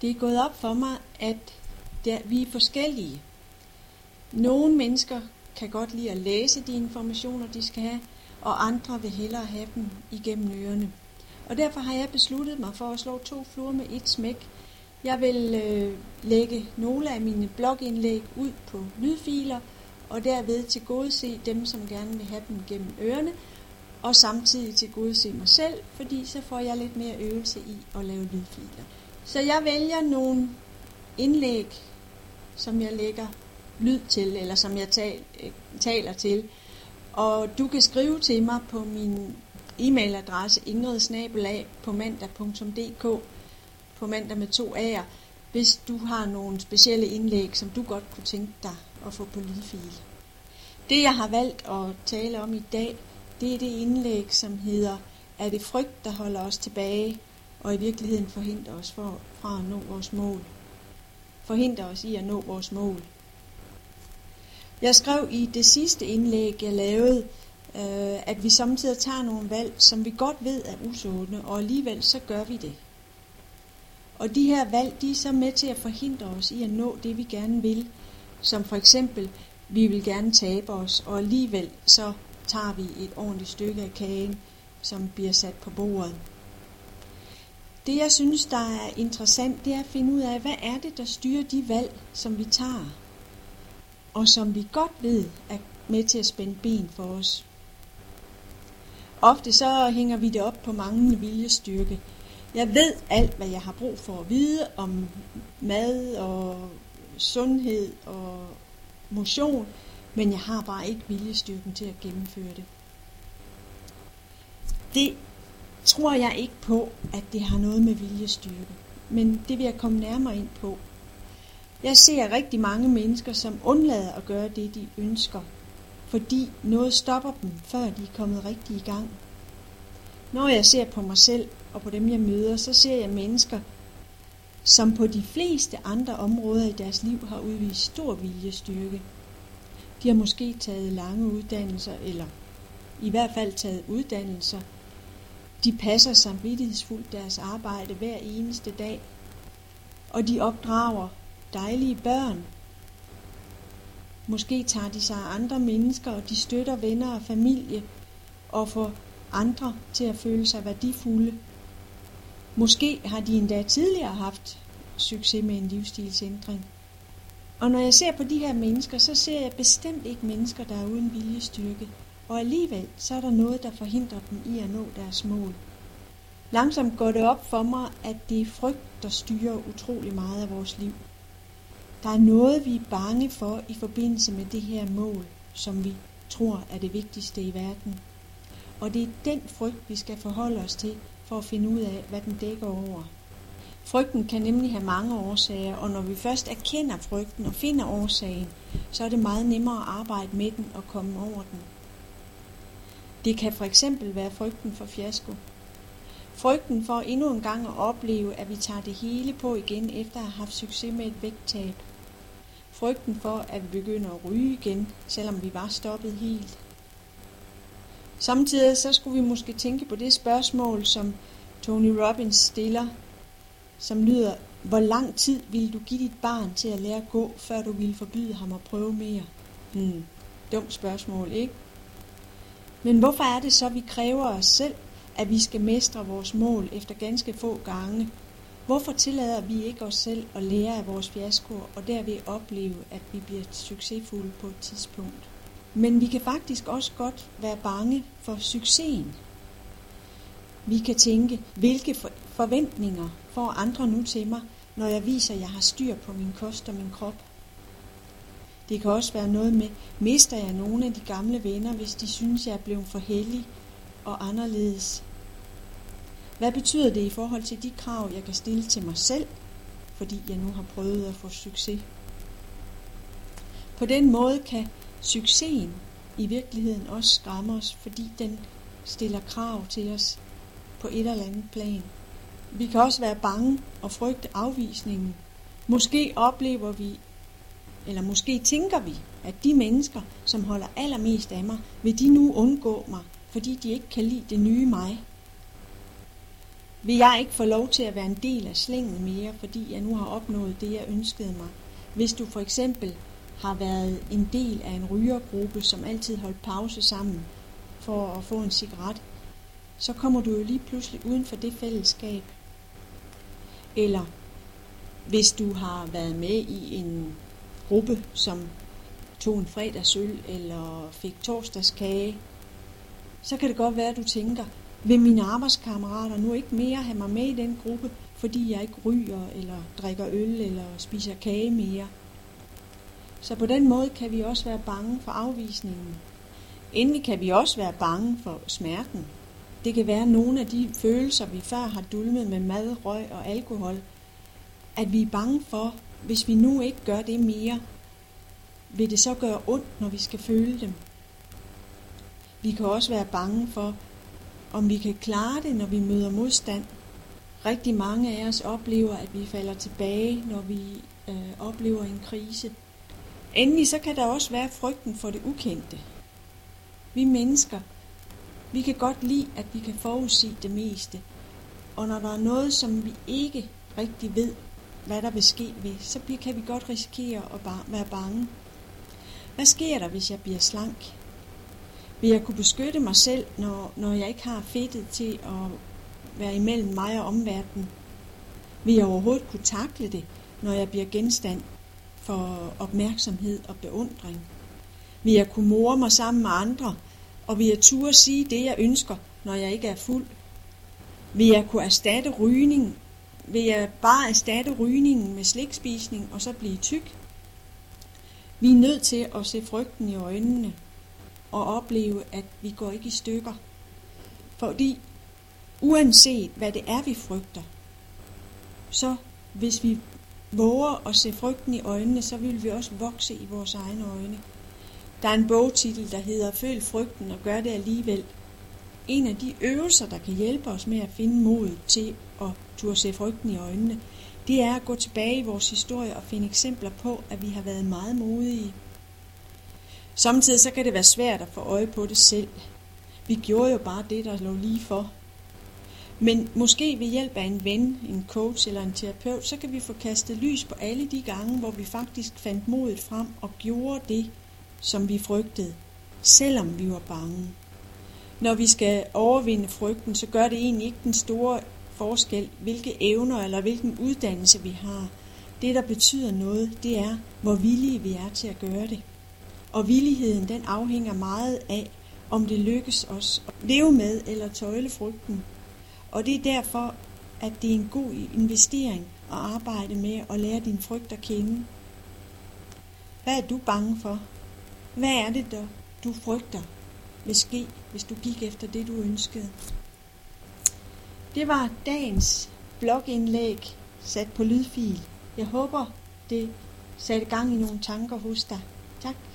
Det er gået op for mig, at vi er forskellige. Nogle mennesker kan godt lide at læse de informationer, de skal have, og andre vil hellere have dem igennem ørerne. Og derfor har jeg besluttet mig for at slå 2 fluer med et smæk. Jeg vil lægge nogle af mine blogindlæg ud på lydfiler, og derved tilgodese dem, som gerne vil have dem gennem ørerne, og samtidig tilgodese mig selv, fordi så får jeg lidt mere øvelse i at lave lydfiler. Så jeg vælger nogle indlæg, som jeg lægger lyd til, eller som jeg taler til. Og du kan skrive til mig på min e-mailadresse ingrid@pomanda.dk, på mandag med 2 A'er, hvis du har nogle specielle indlæg, som du godt kunne tænke dig at få på lydfil. Det jeg har valgt at tale om i dag, det er det indlæg, som hedder: Er det frygt, der holder os tilbage, og i virkeligheden forhindrer os fra at nå vores mål? Forhindrer os i at nå vores mål. Jeg skrev i det sidste indlæg, jeg lavede, at vi samtidig tager nogle valg, som vi godt ved er usunde, og alligevel så gør vi det. Og de her valg, de er så med til at forhindre os i at nå det, vi gerne vil. Som for eksempel, vi vil gerne tabe os, og alligevel så tager vi et ordentligt stykke af kagen, som bliver sat på bordet. Det jeg synes, der er interessant, det er at finde ud af, hvad er det, der styrer de valg, som vi tager, og som vi godt ved er med til at spænde ben for os. Ofte så hænger vi det op på manglende viljestyrke. Jeg ved alt, hvad jeg har brug for at vide om mad og sundhed og motion, men jeg har bare ikke viljestyrken til at gennemføre det. Det tror jeg ikke på, at det har noget med viljestyrke, men det vil jeg komme nærmere ind på. Jeg ser rigtig mange mennesker, som undlader at gøre det, de ønsker, fordi noget stopper dem, før de er kommet rigtig i gang. Når jeg ser på mig selv og på dem, jeg møder, så ser jeg mennesker, som på de fleste andre områder i deres liv har udvist stor viljestyrke. De har måske taget lange uddannelser, eller i hvert fald taget uddannelser. De passer samvittighedsfuldt deres arbejde hver eneste dag, og de opdrager dejlige børn. Måske tager de sig af andre mennesker, og de støtter venner og familie, og får andre til at føle sig værdifulde. Måske har de endda tidligere haft succes med en livsstilsændring. Og når jeg ser på de her mennesker, så ser jeg bestemt ikke mennesker, der er uden viljestyrke. Og alligevel så er der noget, der forhindrer dem i at nå deres mål. Langsomt går det op for mig, at det er frygt, der styrer utrolig meget af vores liv. Der er noget, vi er bange for i forbindelse med det her mål, som vi tror er det vigtigste i verden. Og det er den frygt, vi skal forholde os til, for at finde ud af, hvad den dækker over. Frygten kan nemlig have mange årsager, og når vi først erkender frygten og finder årsagen, så er det meget nemmere at arbejde med den og komme over den. Det kan for eksempel være frygten for fiasko. Frygten for endnu en gang at opleve, at vi tager det hele på igen efter at have haft succes med et vægttab. Frygten for, at vi begynder at ryge igen, selvom vi var stoppet helt. Samtidig så skulle vi måske tænke på det spørgsmål, som Tony Robbins stiller, som lyder: hvor lang tid ville du give dit barn til at lære at gå, før du ville forbyde ham at prøve mere? Dumt spørgsmål, ikke? Men hvorfor er det så, vi kræver os selv, at vi skal mestre vores mål efter ganske få gange? Hvorfor tillader vi ikke os selv at lære af vores fiaskoer, og derved opleve, at vi bliver succesfulde på et tidspunkt? Men vi kan faktisk også godt være bange for succesen. Vi kan tænke, hvilke forventninger får andre nu til mig, når jeg viser, at jeg har styr på min kost og min krop? Det kan også være noget med, mister jeg nogle af de gamle venner, hvis de synes, jeg er blevet for hellig og anderledes? Hvad betyder det i forhold til de krav, jeg kan stille til mig selv, fordi jeg nu har prøvet at få succes? På den måde kan succesen i virkeligheden også skræmme os, fordi den stiller krav til os på et eller andet plan. Vi kan også være bange og frygte afvisningen. Måske oplever vi, eller måske tænker vi, at de mennesker, som holder allermest af mig, vil de nu undgå mig, fordi de ikke kan lide det nye mig. Vil jeg ikke få lov til at være en del af slænget mere, fordi jeg nu har opnået det, jeg ønskede mig? Hvis du for eksempel har været en del af en rygergruppe, som altid holdt pause sammen for at få en cigaret, så kommer du jo lige pludselig uden for det fællesskab. Eller hvis du har været med i en gruppe, som tog en fredagsøl eller fik torsdagskage, så kan det godt være, at du tænker, vil mine arbejdskammerater nu ikke mere have mig med i den gruppe, fordi jeg ikke ryger eller drikker øl eller spiser kage mere. Så på den måde kan vi også være bange for afvisningen. Endelig kan vi også være bange for smerten. Det kan være nogle af de følelser, vi før har dulmet med mad, røg og alkohol, at vi er bange for, hvis vi nu ikke gør det mere, vil det så gøre ondt, når vi skal føle dem. Vi kan også være bange for, om vi kan klare det, når vi møder modstand. Rigtig mange af os oplever, at vi falder tilbage, når vi oplever en krise. Endelig så kan der også være frygten for det ukendte. Vi mennesker, vi kan godt lide, at vi kan forudsige det meste. Og når der er noget, som vi ikke rigtig ved, hvad der vil ske ved, så kan vi godt risikere at være bange. Hvad sker der, hvis jeg bliver slank? Vil jeg kunne beskytte mig selv, når jeg ikke har fedtet til at være imellem mig og omverdenen? Vil jeg overhovedet kunne takle det, når jeg bliver genstand for opmærksomhed og beundring? Vil jeg kunne more mig sammen med andre, og vil jeg turde sige det, jeg ønsker, når jeg ikke er fuld? Vil jeg kunne erstatte rygning? Vil jeg bare erstatte rygningen med slikspisning og så blive tyk? Vi er nødt til at se frygten i øjnene og opleve, at vi går ikke i stykker. Fordi uanset hvad det er, vi frygter, så hvis vi våger at se frygten i øjnene, så vil vi også vokse i vores egne øjne. Der er en bogtitel, der hedder Føl frygten og gør det alligevel. En af de øvelser, der kan hjælpe os med at finde mod til at turde se frygten i øjnene, det er at gå tilbage i vores historie og finde eksempler på, at vi har været meget modige. Samtidig så kan det være svært at få øje på det selv. Vi gjorde jo bare det, der lå lige for. Men måske ved hjælp af en ven, en coach eller en terapeut, så kan vi få kastet lys på alle de gange, hvor vi faktisk fandt modet frem og gjorde det, som vi frygtede, selvom vi var bange. Når vi skal overvinde frygten, så gør det egentlig ikke den store forskel, hvilke evner eller hvilken uddannelse vi har. Det, der betyder noget, det er, hvor villige vi er til at gøre det. Og villigheden, den afhænger meget af, om det lykkes os at leve med eller tøjle frygten. Og det er derfor, at det er en god investering at arbejde med at lære din frygt at kende. Hvad er du bange for? Hvad er det, du frygter vil ske, hvis du gik efter det, du ønskede? Det var dagens blogindlæg sat på lydfil. Jeg håber, det satte gang i nogle tanker hos dig. Tak.